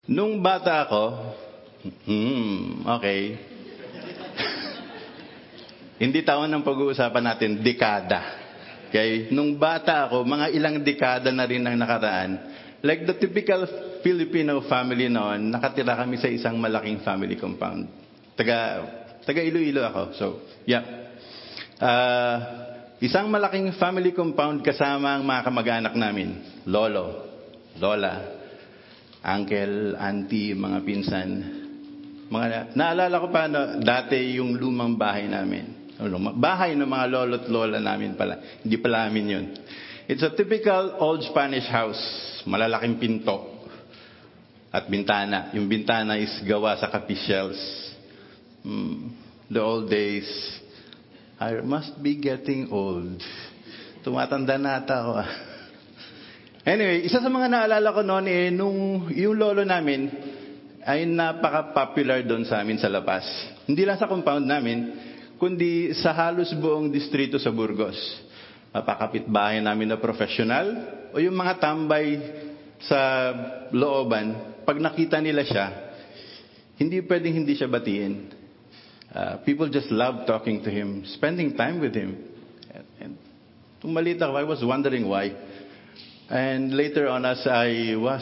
Nung bata ako, okay. Hindi taon ang pag-uusapan natin, dekada. Okay? Nung bata ako, mga ilang dekada na rin ang nakaraan. Like the typical Filipino family noon, nakatira kami sa isang malaking family compound. Taga Iloilo ako. So, yeah. Isang malaking family compound kasama ang mga kamag-anak namin. Lolo, lola, uncle, auntie, mga pinsan. Naalala ko pa dati yung lumang bahay namin. Bahay ng mga lolo't lola namin pala. Hindi pala amin yun. It's a typical old Spanish house. Malalaking pinto at bintana. Yung bintana is gawa sa capisyels. The old days. I must be getting old. Tumatanda na ata ako. Anyway, isa sa mga naalala ko noon nung yung lolo namin ay napaka-popular doon sa amin sa Lapas. Hindi lang sa compound namin, kundi sa halos buong distrito sa Burgos. Napakapitbahay namin na professional o yung mga tambay sa looban, pag nakita nila siya, hindi pwedeng hindi siya batiin. People just love talking to him, spending time with him. And maliit ako, I was wondering why. And later on, as I was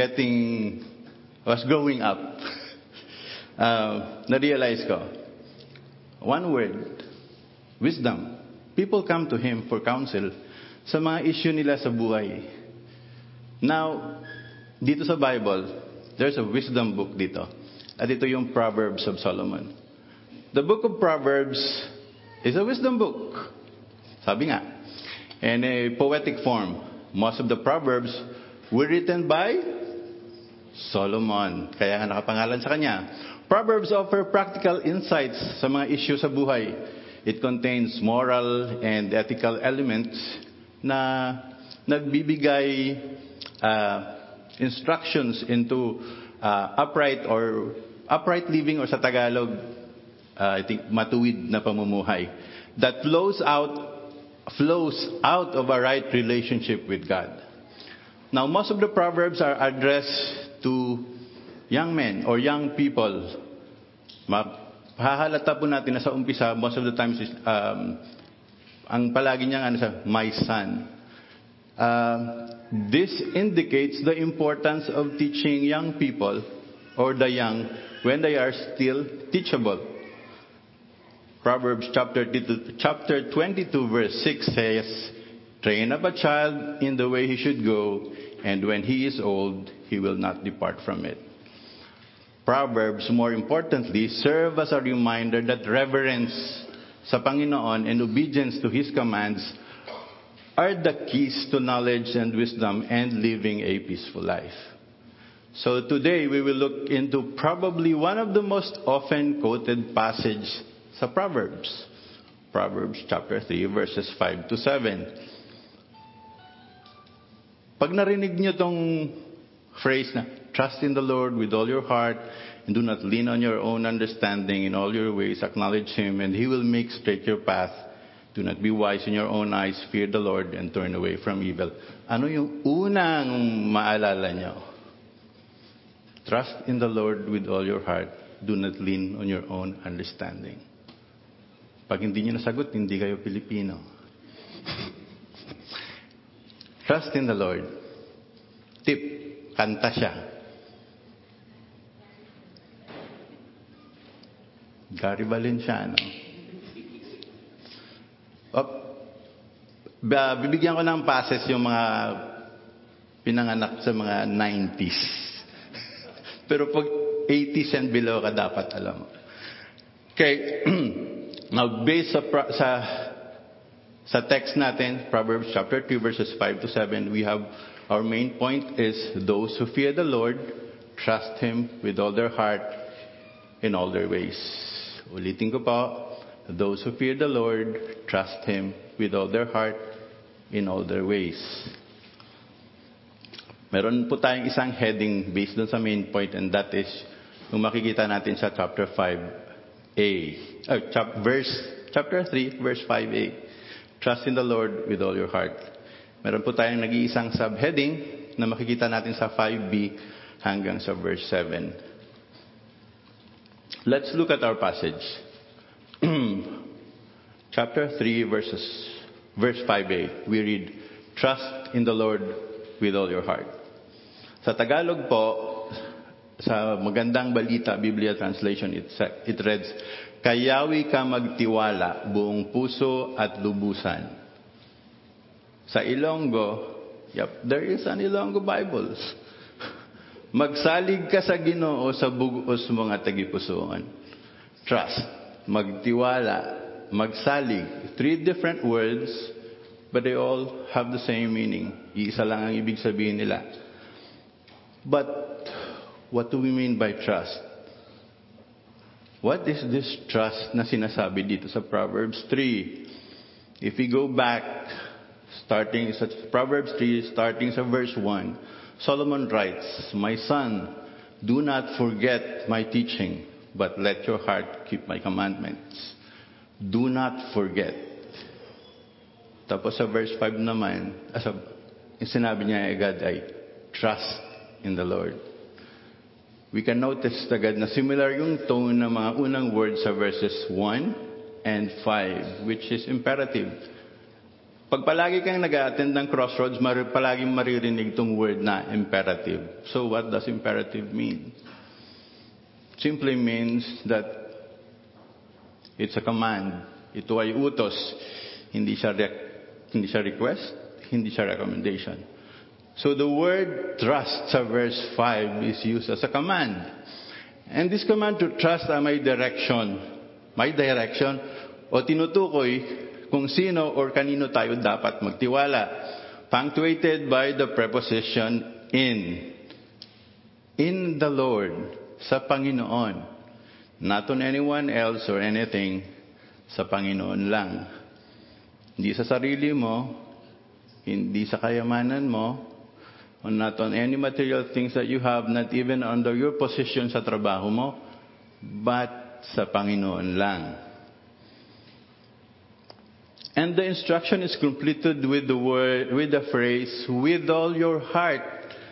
growing up, na-realize ko, one word, wisdom. People come to him for counsel sa mga issue nila sa buhay. Now, dito sa Bible, there's a wisdom book dito. At ito yung Proverbs of Solomon. The book of Proverbs is a wisdom book. Sabi nga, in a poetic form. Most of the Proverbs were written by Solomon. Kaya nga nakapangalan sa kanya. Proverbs offer practical insights sa mga issue sa buhay. It contains moral and ethical elements na nagbibigay instructions into upright living, or sa Tagalog, I think matuwid na pamumuhay that flows out of a right relationship with God. Now, most of the Proverbs are addressed to young men or young people. Hahalata po natin na sa umpisa, most of the times, ang palagi niyang my son. This indicates the importance of teaching young people or the young when they are still teachable. Proverbs chapter 22 verse 6 says, "Train up a child in the way he should go, and when he is old, he will not depart from it." Proverbs, more importantly, serve as a reminder that reverence sa Panginoon and obedience to His commands are the keys to knowledge and wisdom and living a peaceful life. So today we will look into probably one of the most often quoted passages sa Proverbs. Proverbs chapter 3 verses 5 to 7. Pag narinig niyo tong phrase na, "Trust in the Lord with all your heart and do not lean on your own understanding. In all your ways acknowledge Him and He will make straight your path. Do not be wise in your own eyes. Fear the Lord and turn away from evil." Ano yung unang maalala niyo? Trust in the Lord with all your heart. Do not lean on your own understanding. Pag hindi niyo nasagot, hindi kayo Pilipino. Trust in the Lord. Tip, kanta siya. Gary Valenciano. Bibigyan ko ng passes yung mga pinanganak sa mga 90s. Pero pag 80s and below ka, dapat alam mo. Okay. Now, based sa text natin, Proverbs chapter 2 verses 5 to 7, we have our main point is those who fear the Lord, trust Him with all their heart in all their ways. Ulitin ko po, those who fear the Lord, trust Him with all their heart in all their ways. Meron po tayong isang heading based dun sa main point, and that is yung makikita natin sa chapter 5a. Chapter 3, verse 5a. Trust in the Lord with all your heart. Meron po tayong nag-iisang subheading na makikita natin sa 5b. hanggang sa verse 7. Let's look at our passage. Chapter 3, verse 5a. We read, "Trust in the Lord with all your heart." Sa Tagalog po, sa Magandang Balita Biblia Translation, it reads, "Kayawi ka magtiwala buong puso at lubusan." Sa Ilonggo, there is an Ilonggo Bible. "Magsalig ka sa Ginoo sa bugos mga tagipusoon." Trust, magtiwala, magsalig. 3 different words, but they all have the same meaning. Iisa lang ang ibig sabihin nila. But what do we mean by trust? What is this trust na sinasabi dito sa Proverbs 3? If we go back, starting sa Proverbs 3, starting sa verse 1, Solomon writes, "My son, do not forget my teaching, but let your heart keep my commandments." Do not forget. Tapos sa verse 5 naman, sinabi niya agad ay, "Trust in the Lord." We can notice agad na similar yung tone ng mga unang words sa verses 1 and 5, which is imperative. Pag palagi kang nag-attend ng Crossroads, palaging maririnig itong word na imperative. So what does imperative mean? Simply means that it's a command. Ito ay utos. Hindi siya request, hindi siya recommendation. So the word trust sa verse 5 is used as a command. And this command to trust ay may direction. May direction o tinutukoy kung sino or kanino tayo dapat magtiwala. Punctuated by the preposition in. In the Lord, sa Panginoon. Not on anyone else or anything, sa Panginoon lang. Hindi sa sarili mo, hindi sa kayamanan mo, or not on any material things that you have, not even under your position sa trabaho mo, but sa Panginoon lang. And the instruction is completed with the phrase, "with all your heart."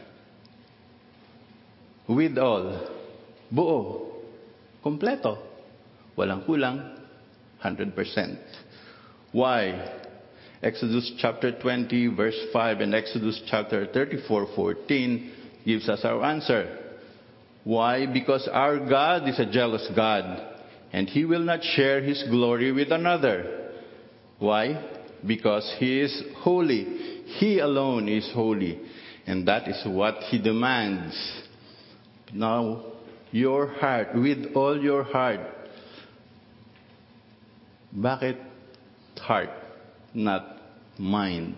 With all. Buo. Kompleto. Walang kulang. 100%. Why? Exodus chapter 20 verse 5 and Exodus chapter 34:14 gives us our answer. Why? Because our God is a jealous God, and He will not share His glory with another. Why? Because He is holy. He alone is holy, and that is what He demands. Now, your heart, with all your heart. Bakit heart? Not mind.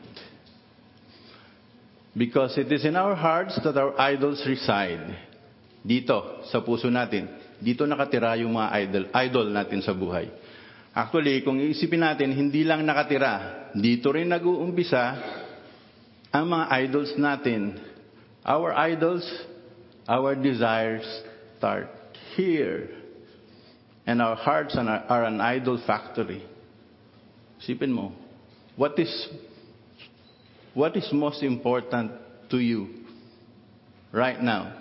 Because it is in our hearts that our idols reside. Dito, sa puso natin. Dito nakatira yung mga idol natin sa buhay. Actually, kung iisipin natin, hindi lang nakatira. Dito rin nag-uumpisa ang mga idols natin. Our idols, our desires start here. And our hearts are an idol factory. Isipin mo, what is most important to you right now?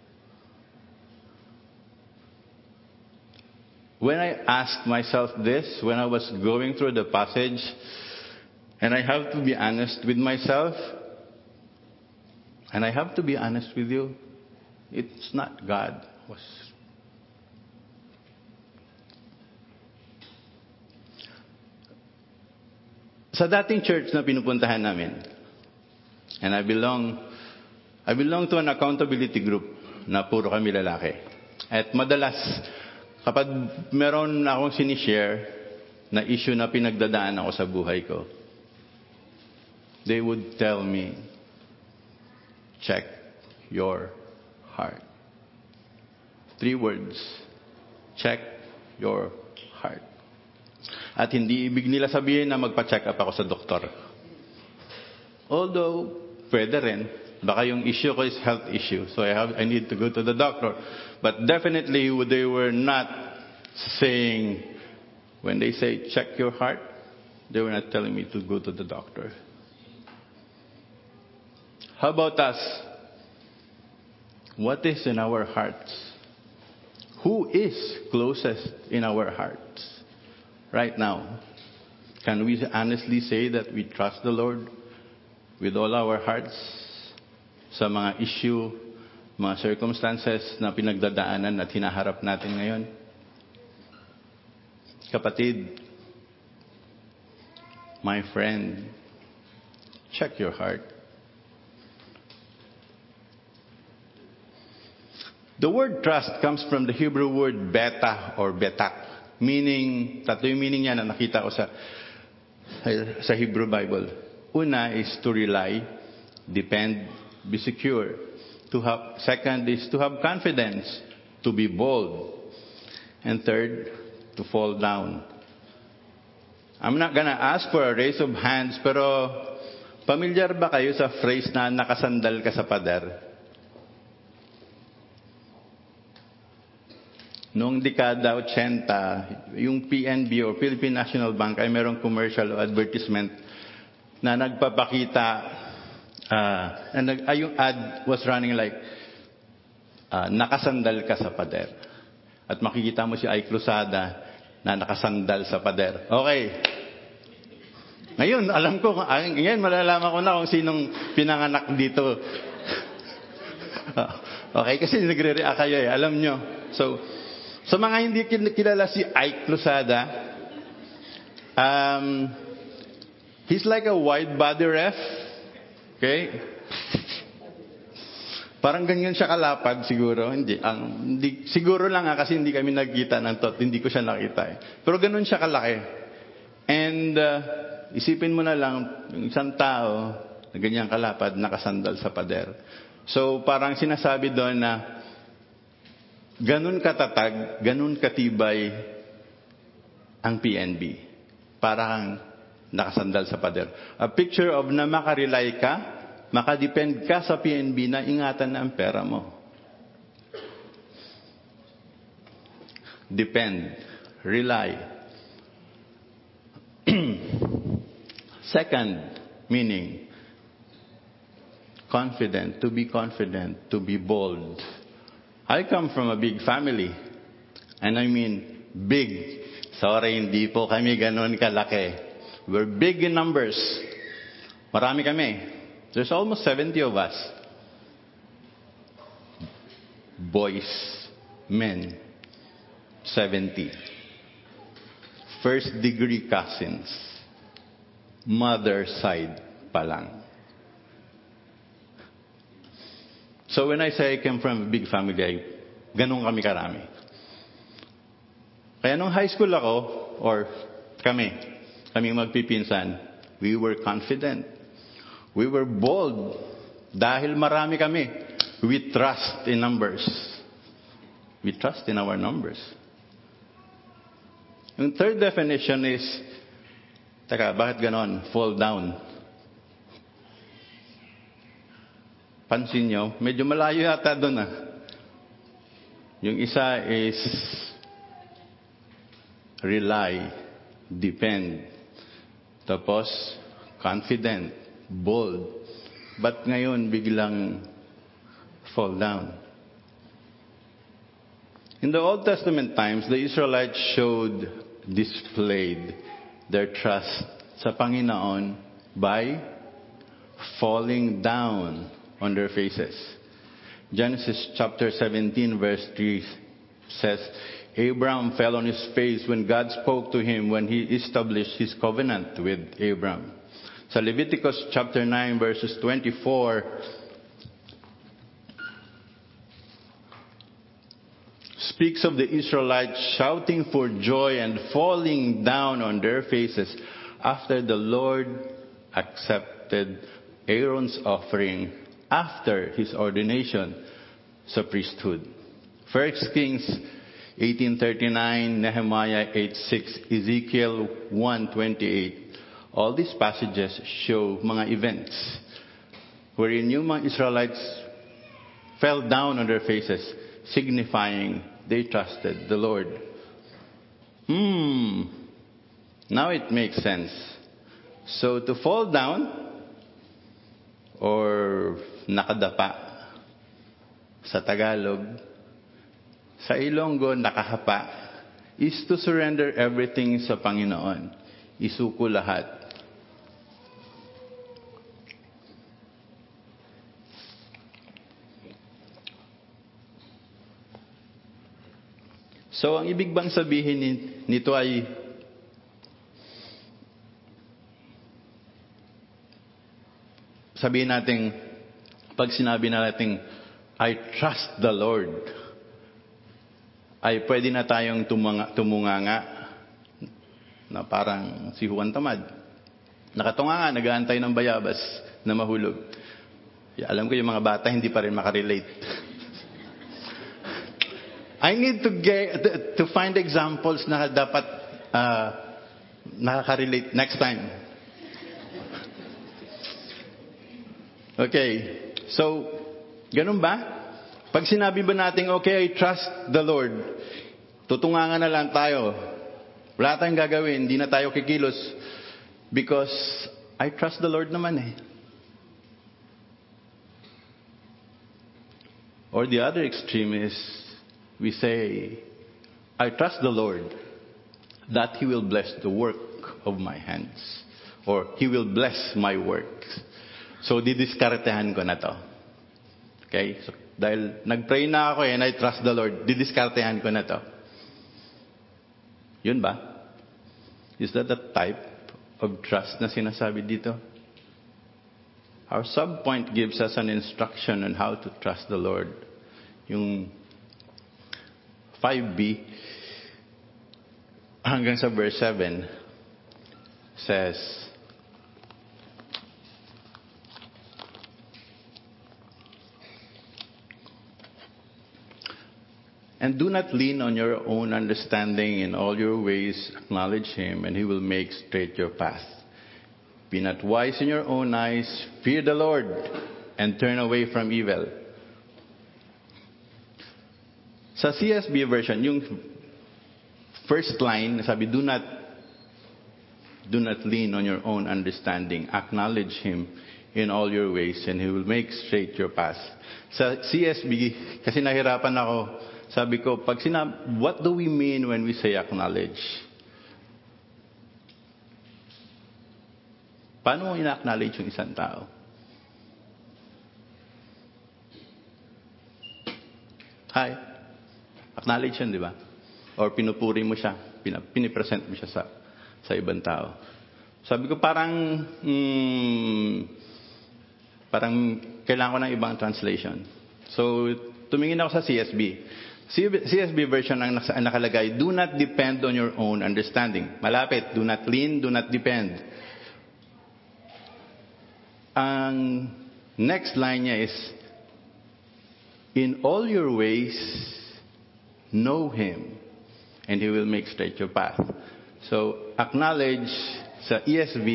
When I asked myself this, when I was going through the passage, and I have to be honest with myself, and I have to be honest with you, it's not God. Sa dating church na pinupuntahan namin, and I belong to an accountability group na puro kami lalaki. At madalas, kapag meron akong sinishare na issue na pinagdadaan ako sa buhay ko, they would tell me, check your heart. 3 words, check your heart. At hindi ibig nila sabihin na magpa-check up ako sa doktor. Although, pwede rin. Baka yung issue ko is health issue. So I need to go to the doctor. But definitely, they were not saying, when they say check your heart, they were not telling me to go to the doctor. How about us? What is in our hearts? Who is closest in our hearts right now? Can we honestly say that we trust the Lord with all our hearts sa mga issue, mga circumstances na pinagdadaanan at hinaharap natin ngayon? Kapatid, my friend, check your heart. The word trust comes from the Hebrew word beta or betak, meaning, tatlo yung meaning niya na nakita ko sa Hebrew Bible. Una is to rely, depend, be secure. Second is to have confidence, to be bold. And third, to fall down. I'm not gonna ask for a raise of hands, pero familiar ba kayo sa phrase na nakasandal ka sa pader? Noong dekada 80, yung PNB o Philippine National Bank ay merong commercial o advertisement na nagpapakita, yung ad was running like, nakasandal ka sa pader. At makikita mo si Ike Losada na nakasandal sa pader. Okay. Ngayon, alam ko, ngayon malalaman ko na kung sinong pinanganak dito. Okay, kasi nagre-react kayo eh. Alam nyo. So, sa mga hindi kilala si Ike Losada, he's like a wide body ref. Okay? Parang ganyan siya kalapad siguro. Hindi, siguro lang kasi hindi kami nagkita ng tot. Hindi ko siya nakita eh. Pero ganun siya kalaki. And isipin mo na lang, yung isang tao na ganyan kalapad, nakasandal sa pader. So parang sinasabi doon na ganun katatag, ganun katibay ang PNB. Parang nakasandal sa pader. A picture of na makarely ka, makadepend ka sa PNB na ingatan na ang pera mo. Depend. Rely. Second meaning, confident, to be bold. I come from a big family. And I mean big. Sorry, hindi po kami ganun kalaki. We're big in numbers. Marami kami. There's almost 70 of us. Boys, men, 70. First degree cousins. Mother side pa lang. So when I say I came from a big family, ganun kami karami. Kaya nung high school ako, or kaming magpipinsan, we were confident. We were bold. Dahil marami kami. We trust in numbers. We trust in our numbers. Yung third definition is, bakit ganon? Fall down. Pansin nyo, medyo malayo yata doon Yung isa is rely, depend. Tapos, confident, bold. But ngayon, biglang fall down. In the Old Testament times, the Israelites displayed their trust sa Panginoon by falling down on their faces. Genesis chapter 17 verse 3 says, Abraham fell on his face when God spoke to him when he established his covenant with Abraham. Sa Leviticus chapter 9 verses 24, speaks of the Israelites shouting for joy and falling down on their faces after the Lord accepted Aaron's offering after his ordination sa priesthood. 1 Kings 18:39, Nehemiah 8:6, Ezekiel 1:28. All these passages show mga events wherein yung mga Israelites fell down on their faces, signifying they trusted the Lord. Now it makes sense. So to fall down or nakadapa sa Tagalog, sa Ilonggo, nakahapa, is to surrender everything sa Panginoon. Isuko lahat. So, ang ibig bang sabihin nito ay sabihin natin, pag sinabi natin, I trust the Lord, ay pwede na tayong tumunganga na parang si Juan Tamad. Nakatunganga, nag-aantay ng bayabas na mahulog. Alam ko yung mga bata hindi pa rin makarelate. I need to find examples na dapat nakaka-relate next time. Okay. So, ganun ba? Pag sinabi ba natin, okay, I trust the Lord, tutungangan na lang tayo. Wala tayong gagawin, hindi na tayo kikilos because I trust the Lord naman eh. Or the other extreme is, we say, I trust the Lord that He will bless the work of my hands. Or He will bless my work. So, didiskartehan ko na to. Okay? So, dahil nag-pray na ako and I trust the Lord, didiskartehan ko na to. Yun ba? Is that the type of trust na sinasabi dito? Our sub-point gives us an instruction on how to trust the Lord. Yung 5b hanggang sa verse 7 says, and do not lean on your own understanding. In all your ways acknowledge Him, and He will make straight your path. Be not wise in your own eyes. Fear the Lord, and turn away from evil. Sa CSB version, yung first line, sabi, do not lean on your own understanding. Acknowledge Him in all your ways, and He will make straight your path. Sa CSB, kasi nahirapan ako, sabi ko, what do we mean when we say acknowledge? Paano mo ina-acknowledge yung isang tao? Hi. Acknowledge yun, di ba? Or pinupuri mo siya, pinipresent mo siya sa ibang tao. Sabi ko parang kailangan ko ng ibang translation. So, tumingin ako sa CSB. CSB version ang nakalagay, do not depend on your own understanding. Malapit, do not lean, do not depend. Ang next line niya is, in all your ways, know Him, and He will make straight your path. So, acknowledge sa ESV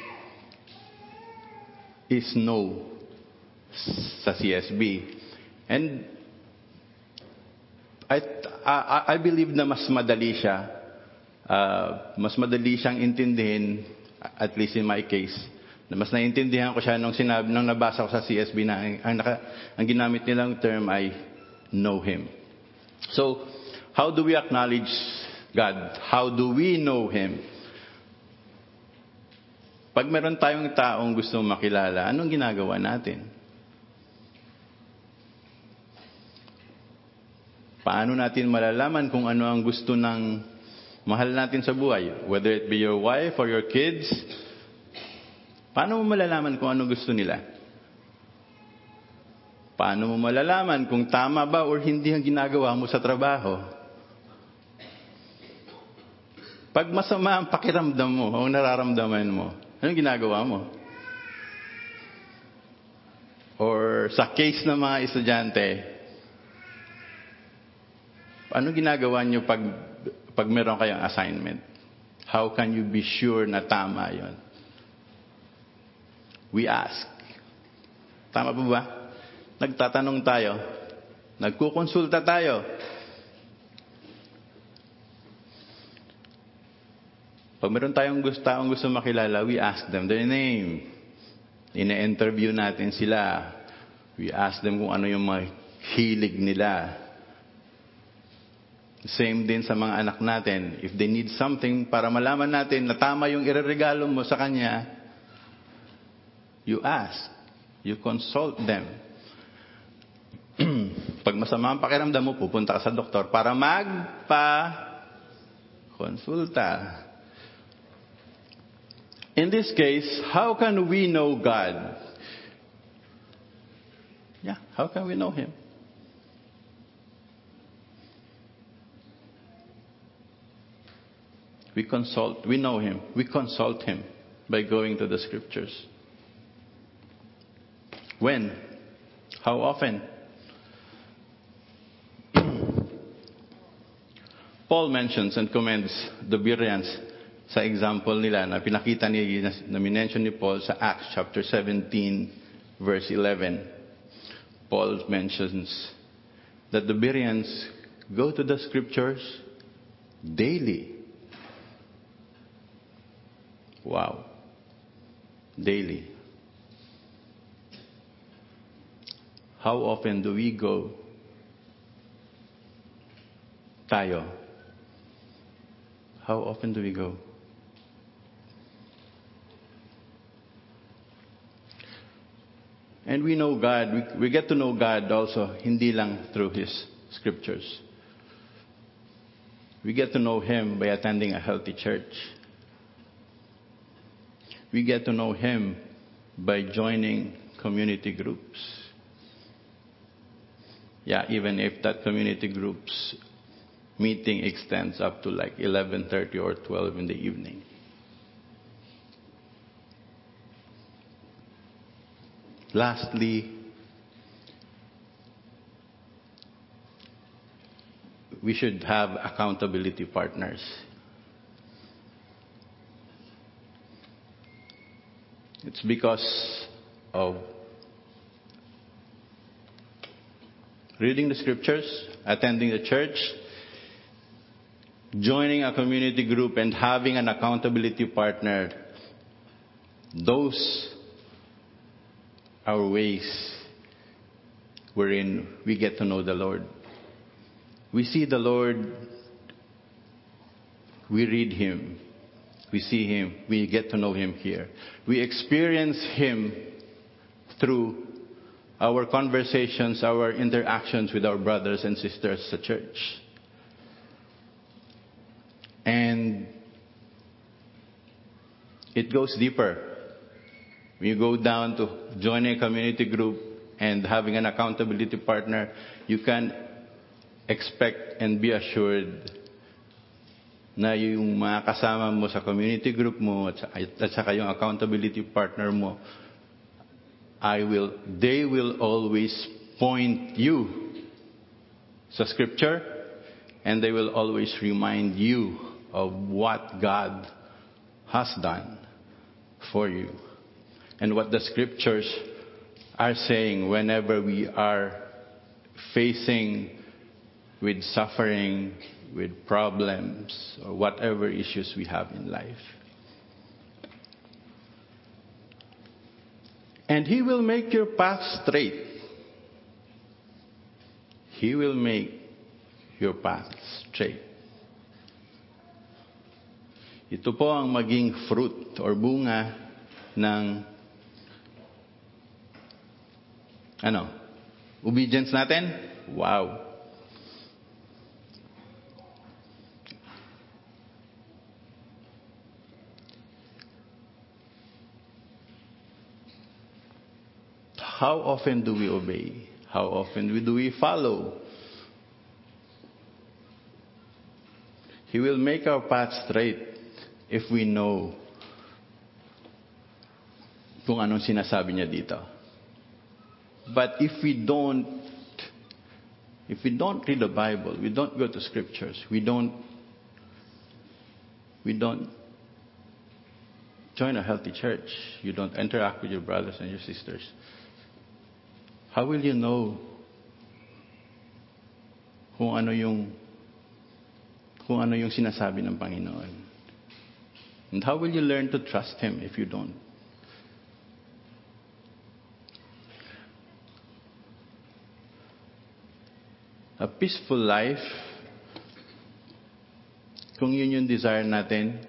is know sa CSB. And I believe na mas madali siya. Mas madali siyang intindihin, at least in my case. Mas naiintindihan ko siya nung nabasa ko sa CSB na ang ginamit nilang term ay know Him. So, how do we acknowledge God? How do we know Him? Pag meron tayong taong gustong makilala, anong ginagawa natin? Paano natin malalaman kung ano ang gusto ng mahal natin sa buhay? Whether it be your wife or your kids, paano mo malalaman kung ano gusto nila? Paano mo malalaman kung tama ba o hindi ang ginagawa mo sa trabaho? Pag masama ang pakiramdam mo o nararamdaman mo, anong ginagawa mo? Or sa case ng mga estudyante, anong ginagawa nyo pag meron kayong assignment? How can you be sure na tama yon? We ask. Tama po ba? Nagtatanong tayo. Nagkukonsulta tayo. Pag meron tayong taong gusto makilala, we ask them their name. Ine-interview natin sila. We ask them kung ano yung mga hilig nila. Same din sa mga anak natin. If they need something, para malaman natin na tama yung ireregalo mo sa kanya, you ask. You consult them. Pag masama ang pakiramdam mo, pupunta ka sa doktor para magpa-konsulta. In this case, how can we know God? Yeah, how can we know Him? We know Him. We consult Him by going to the Scriptures. When? How often? Paul mentions and commends the Bereans sa example nila na pinakita na minention ni Paul sa Acts chapter 17 verse 11. Paul mentions that the Bereans go to the Scriptures daily. Wow. Daily. How often do we go? Tayo. How often do we go? And we know God, we get to know God also, hindi lang through His Scriptures. We get to know Him by attending a healthy church. We get to know Him by joining community groups. Yeah, even if that community group's meeting extends up to like 11:30 or 12 in the evening. Lastly, we should have accountability partners. It's because of reading the Scriptures, attending the church, joining a community group, and having an accountability partner. Those are ways wherein we get to know the Lord. We see the Lord, we read Him, we see Him, we get to know Him here. We experience Him through our conversations, our interactions with our brothers and sisters at church. And it goes deeper. When you go down to joining a community group and having an accountability partner, you can expect and be assured na yung mga kasama mo sa community group mo at saka yung accountability partner mo, they will always point you sa Scripture, and they will always remind you of what God has done for you and what the Scriptures are saying whenever we are facing with suffering, with problems, or whatever issues we have in life. And He will make your path straight. He will make your path straight. Ito po ang maging fruit or bunga ng obedience natin. Wow. How often do we obey? How often do we follow? He will make our path straight if we know kung anong sinasabi niya dito. But if we don't read the Bible, we don't go to Scriptures, we don't join a healthy church, you don't interact with your brothers and your sisters, how will you know kung ano yung sinasabi ng Panginoon? And how will you learn to trust Him if you don't? a peaceful life, kung yun yung desire natin,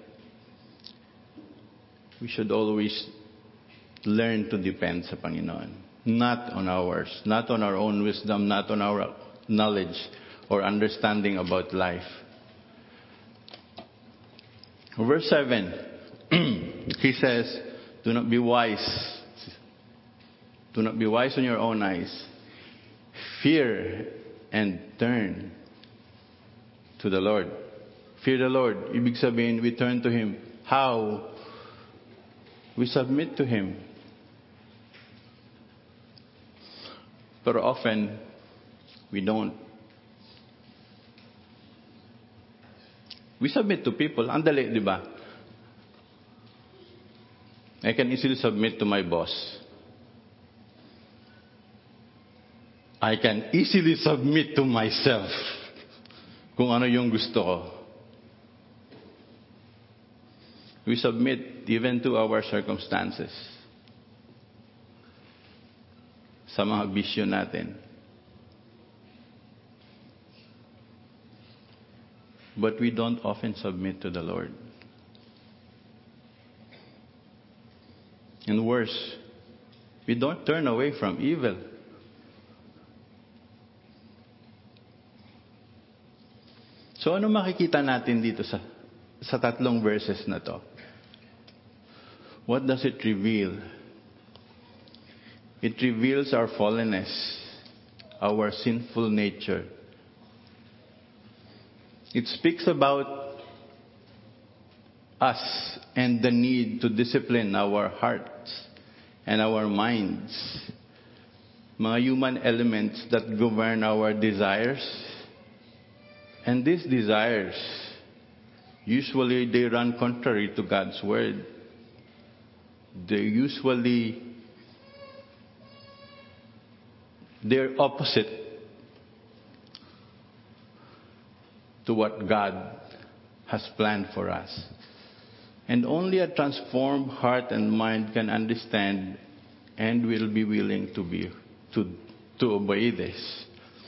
we should always learn to depend sa Panginoon. Not on ours, not on our own wisdom, not on our knowledge or understanding about life. Verse 7, he says, do not be wise. Do not be wise in your own eyes. Fear and turn to the Lord. Fear the Lord. Ibig sabihin, we turn to Him. How? We submit to Him. But often, we don't. We submit to people. Andali, di ba? I can easily submit to my boss. I can easily submit to myself kung ano yung gusto ko. We submit even to our circumstances. Sa mga bisyo natin. But we don't often submit to the Lord. And worse, we don't turn away from evil. So ano makikita natin dito sa tatlong verses na to? What does it reveal? It reveals our fallenness, our sinful nature. It speaks about us and the need to discipline our hearts and our minds. Mga human elements that govern our desires. And these desires, usually they run contrary to God's word. They're opposite to what God has planned for us. And only a transformed heart and mind can understand and will be willing to obey this.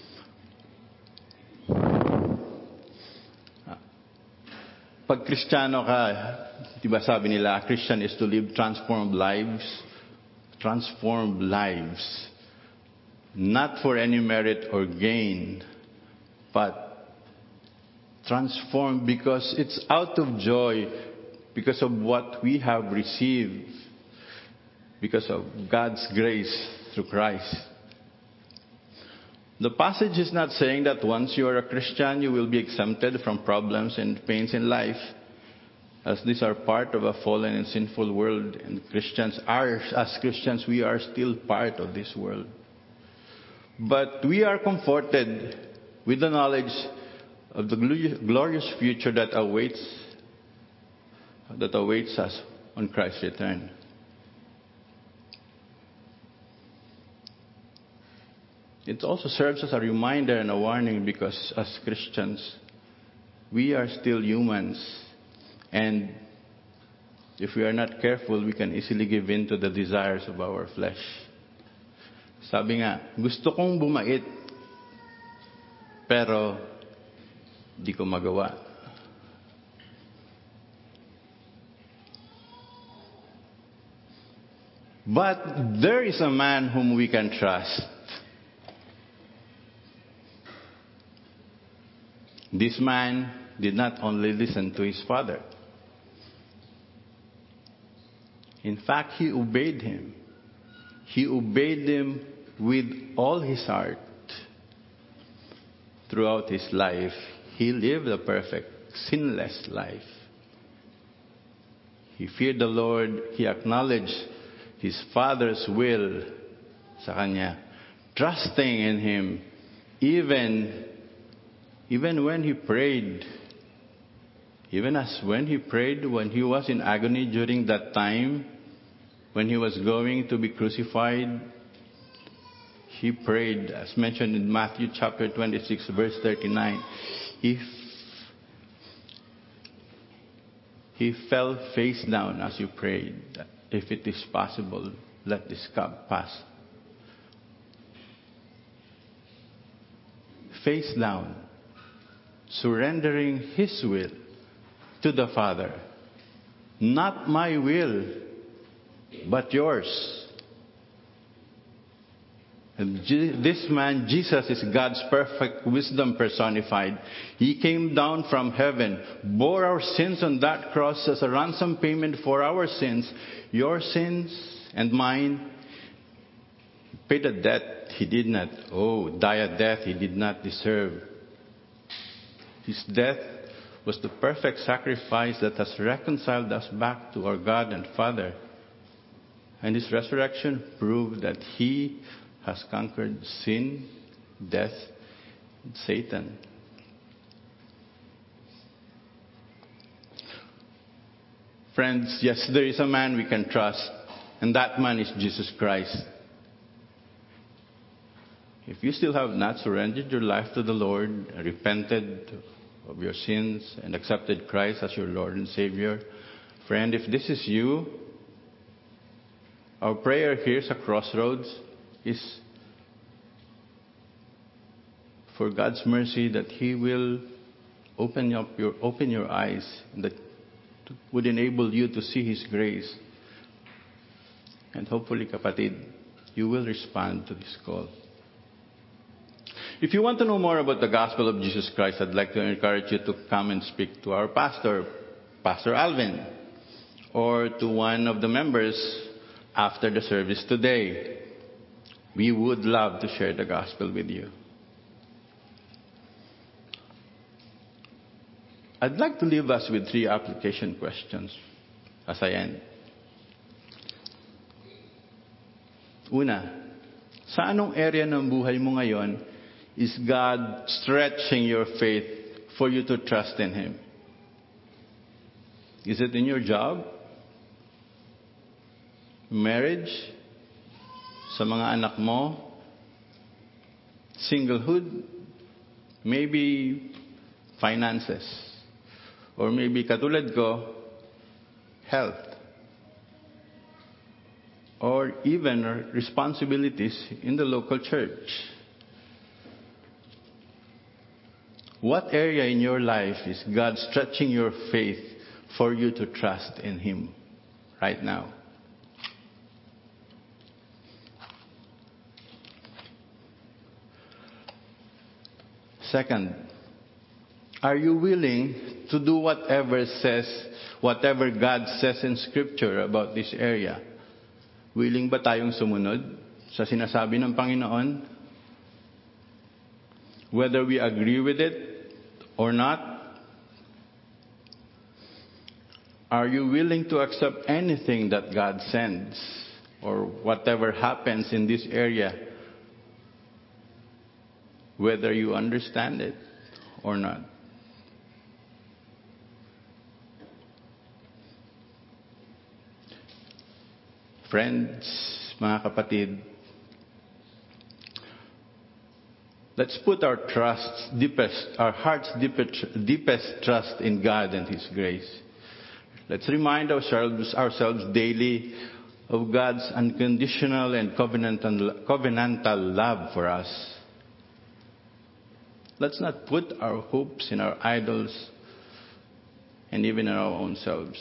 Pag Kristiyano ka, di ba sabi nila, a Christian is to live transformed lives. Transformed lives. Not for any merit or gain, but transformed because it's out of joy, because of what we have received, because of God's grace through Christ. The passage is not saying that once you are a Christian, you will be exempted from problems and pains in life, as these are part of a fallen and sinful world, and as Christians, we are still part of this world. But we are comforted with the knowledge of the glorious future that awaits us on Christ's return. It also serves as a reminder and a warning because as Christians, we are still humans. And if we are not careful, we can easily give in to the desires of our flesh. Sabi nga, gusto kong bumait, pero di ko magawa. But there is a man whom we can trust. This man did not only listen to his father. In fact, he obeyed him. He obeyed him with all his heart. Throughout his life, he lived a perfect, sinless life. He feared the Lord. He acknowledged his father's will sa kanya, trusting in him, even when he prayed. Even as when he prayed, when he was in agony during that time, when he was going to be crucified, he prayed, as mentioned in Matthew chapter 26, verse 39. He fell face down as he prayed. If it is possible, let this cup pass. face down, surrendering his will to the Father. Not my will, but yours. And this man, Jesus, is God's perfect wisdom personified. He came down from heaven, bore our sins on that cross as a ransom payment for our sins, your sins and mine. Paid a debt he did not owe, die a death he did not deserve. His death was the perfect sacrifice that has reconciled us back to our God and Father. And his resurrection proved that he has conquered sin, death, and Satan. Friends, yes, there is a man we can trust, and that man is Jesus Christ. If you still have not surrendered your life to the Lord, repented of your sins, and accepted Christ as your Lord and Savior, friend, if this is you, our prayer here at Crossroads is for God's mercy that He will open your eyes, and that would enable you to see His grace. And hopefully, kapatid, you will respond to this call. If you want to know more about the gospel of Jesus Christ, I'd like to encourage you to come and speak to our pastor, Pastor Alvin, or to one of the members after the service today. We would love to share the gospel with you. I'd like to leave us with 3 application questions as I end. Una, sa anong area ng buhay mo ngayon is God stretching your faith for you to trust in Him? Is it in your job? Marriage? Sa mga anak mo? Singlehood? Maybe finances? Or maybe katulad ko, health? Or even responsibilities in the local church? What area in your life is God stretching your faith for you to trust in Him right now? Second, are you willing to do whatever God says in Scripture about this area? Willing ba tayong sumunod sa sinasabi ng Panginoon? Whether we agree with it or not? Are you willing to accept anything that God sends or whatever happens in this area, whether you understand it or not? Friends, mga kapatid, let's put our heart's deepest trust in God and His grace. Let's remind ourselves daily of God's unconditional and covenantal love for us. Let's not put our hopes in our idols and even in our own selves.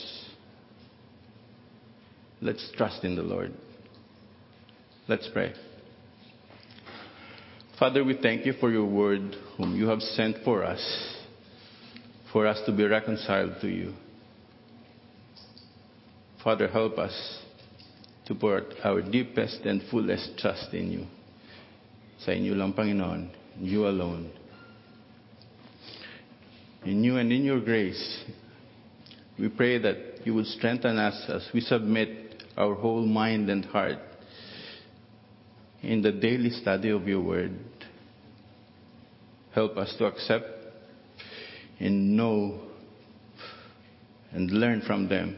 Let's trust in the Lord. Let's pray. Father, we thank you for your word, whom you have sent for us to be reconciled to you. Father, help us to put our deepest and fullest trust in you. Sa inyo lang, Panginoon, you alone. In you and in your grace, we pray that you would strengthen us as we submit our whole mind and heart in the daily study of your word. Help us to accept and know and learn from them,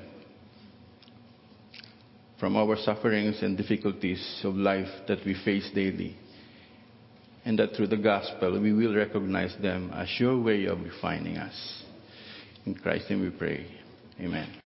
from our sufferings and difficulties of life that we face daily. And that through the gospel, we will recognize them as your way of refining us. In Christ's name we pray. Amen.